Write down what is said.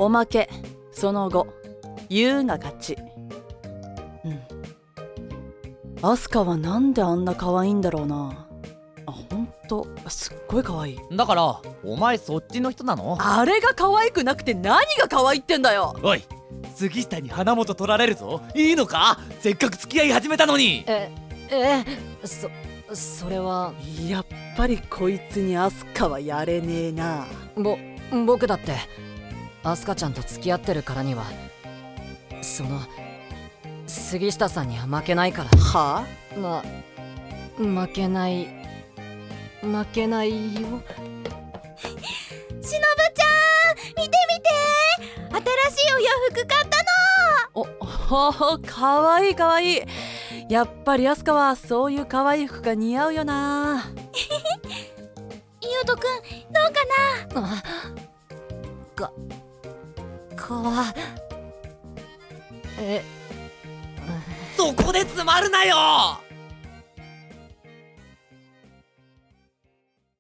おまけその後ユウが勝ち。アスカはなんであんな可愛いんだろうな。ほんとすっごい可愛い。 だからお前そっちの人なの？ あれが可愛くなくて何が可愛いってんだよ。 おい、杉下に花本取られるぞ。いいのか？せっかく付き合い始めたのに。 それはやっぱりこいつにアスカはやれねえな。 僕だってアスカちゃんと付き合ってるからには杉下さんには負けないから。 はあ？負けないよ。 しのぶちゃん見て見て、新しいお洋服買ったの。 かわいいかわいい。やっぱりアスカはそういうかわいい服が似合うよな。 ゆうとくんどうかな？ そこで詰まるなよ。